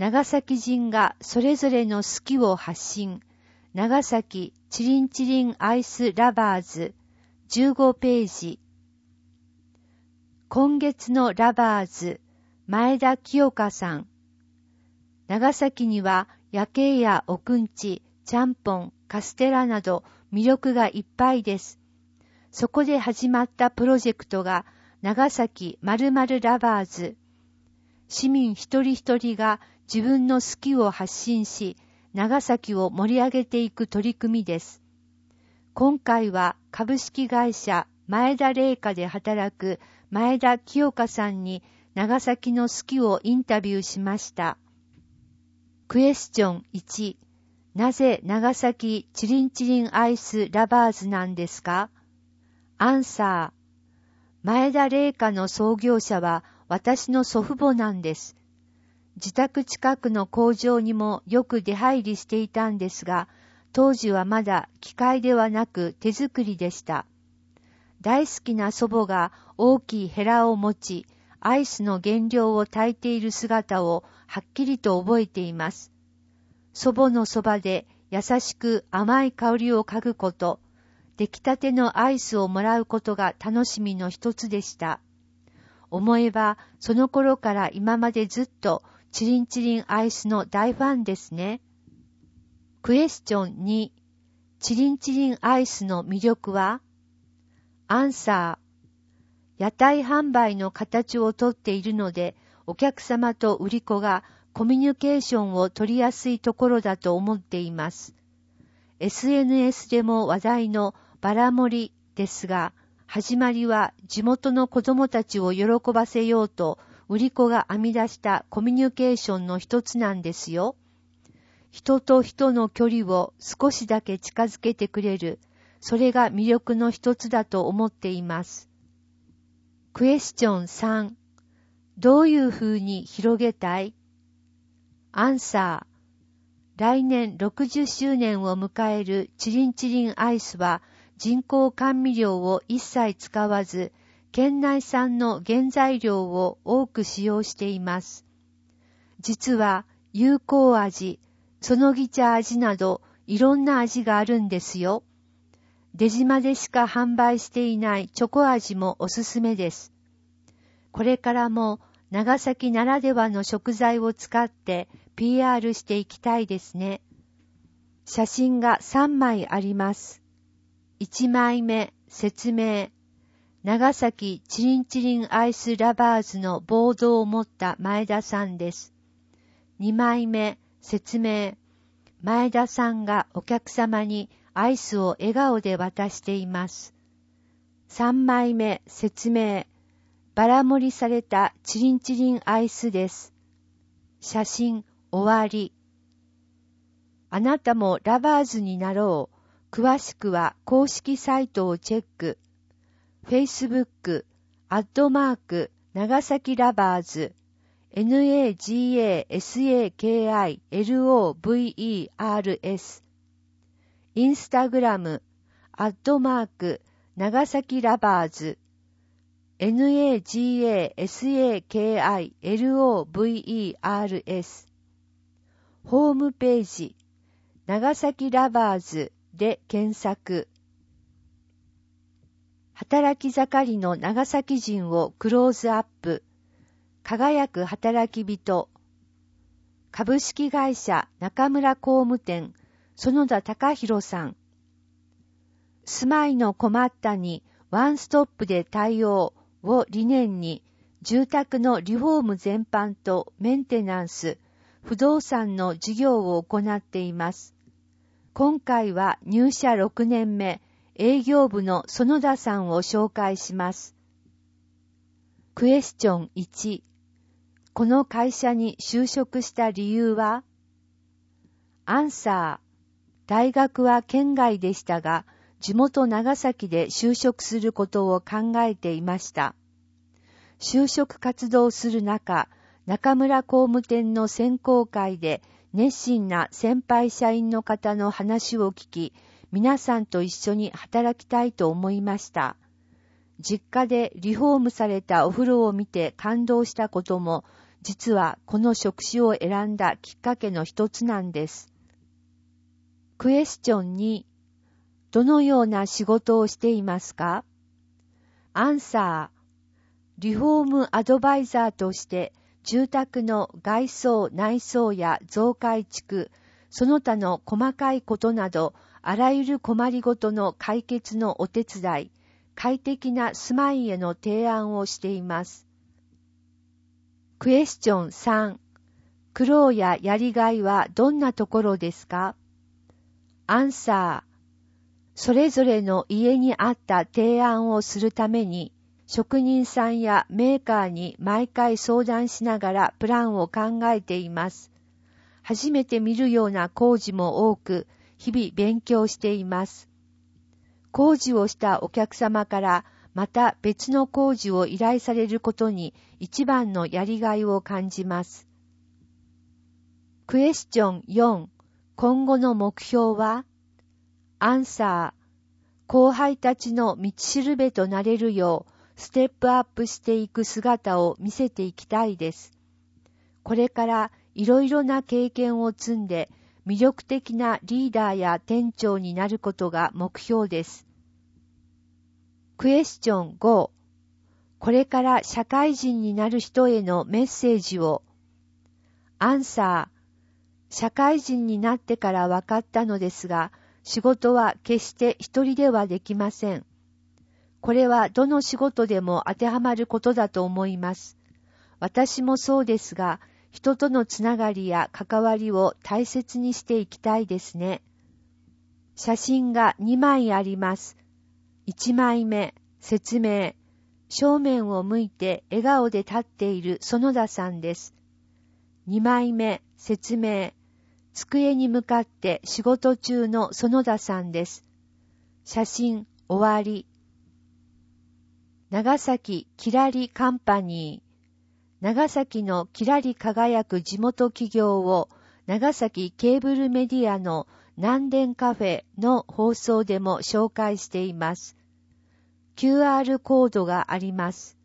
長崎人がそれぞれの好きを発信。長崎チリンチリンアイスラバーズ15ページ。今月のラバーズ、前田清香さん。長崎には夜景やおくんち、ちゃんぽん、カステラなど魅力がいっぱいです。そこで始まったプロジェクトが長崎〇〇ラバーズ。市民一人一人が自分の好きを発信し、長崎を盛り上げていく取り組みです。今回は株式会社前田麗華で働く前田清香さんに長崎の好きをインタビューしました。クエスチョン1、なぜ長崎チリンチリンアイスラバーズなんですか？アンサー、前田麗華の創業者は私の祖父母なんです。自宅近くの工場にもよく出入りしていたんですが、当時はまだ機械ではなく手作りでした。大好きな祖母が大きいヘラを持ち、アイスの原料を炊いている姿をはっきりと覚えています。祖母のそばで優しく甘い香りを嗅ぐこと、出来たてのアイスをもらうことが楽しみの一つでした。思えばその頃から今までずっとチリンチリンアイスの大ファンですね。クエスチョン2、チリンチリンアイスの魅力は？アンサー、屋台販売の形をとっているので、お客様と売り子がコミュニケーションを取りやすいところだと思っています。SNS でも話題のバラ盛りですが、始まりは地元の子供たちを喜ばせようと、売り子が編み出したコミュニケーションの一つなんですよ。人と人の距離を少しだけ近づけてくれる、それが魅力の一つだと思っています。クエスチョン3、どういうふうに広げたい？アンサー、来年60周年を迎えるチリンチリンアイスは人工甘味料を一切使わず、県内産の原材料を多く使用しています。実は有効味、そのぎ茶味などいろんな味があるんですよ。出島でしか販売していないチョコ味もおすすめです。これからも長崎ならではの食材を使って PR していきたいですね。写真が3枚あります。1枚目、説明。長崎チリンチリンアイスラバーズのボードを持った前田さんです。2枚目、説明。前田さんがお客様にアイスを笑顔で渡しています。3枚目、説明。バラ盛りされたチリンチリンアイスです。写真終わり。あなたもラバーズになろう。詳しくは公式サイトをチェック。Facebook、長崎ラバーズ、NAGASAKILOVERS。インスタグラム、長崎ラバーズ、NAGASAKILOVERS。ホームページ、長崎ラバーズで検索。働き盛りの長崎人をクローズアップ。輝く働き人。株式会社中村工務店、園田隆弘さん。住まいの困ったにワンストップで対応を理念に、住宅のリフォーム全般とメンテナンス、不動産の事業を行っています。今回は入社6年目、営業部の園田さんを紹介します。クエスチョン1、この会社に就職した理由は？アンサー、大学は県外でしたが、地元長崎で就職することを考えていました。就職活動する中、中村工務店の選考会で熱心な先輩社員の方の話を聞き、皆さんと一緒に働きたいと思いました。実家でリフォームされたお風呂を見て感動したことも、 実はこの職種を選んだきっかけの一つなんです。クエスチョン2、どのような仕事をしていますか？アンサー、リフォームアドバイザーとして住宅の外装内装や増改築、その他の細かいことなど、あらゆる困りごとの解決のお手伝い、快適な住まいへの提案をしています。クエスチョン3、苦労ややりがいはどんなところですか？アンサー、それぞれの家に合った提案をするために、職人さんやメーカーに毎回相談しながらプランを考えています。初めて見るような工事も多く、日々勉強しています。工事をしたお客様からまた別の工事を依頼されることに一番のやりがいを感じます。クエスチョン4、今後の目標は？アンサー、後輩たちの道しるべとなれるようステップアップしていく姿を見せていきたいです。これからいろいろな経験を積んで魅力的なリーダーや店長になることが目標です。クエスチョン5、これから社会人になる人へのメッセージを。アンサー、社会人になってから分かったのですが、仕事は決して一人ではできません。これはどの仕事でも当てはまることだと思います。私もそうですが、人とのつながりや関わりを大切にしていきたいですね。写真が2枚あります。1枚目、説明。正面を向いて笑顔で立っている園田さんです。2枚目、説明。机に向かって仕事中の園田さんです。写真終わり。長崎キラリカンパニー。長崎のキラリ輝く地元企業を長崎ケーブルメディアの南電カフェの放送でも紹介しています。QR コードがあります。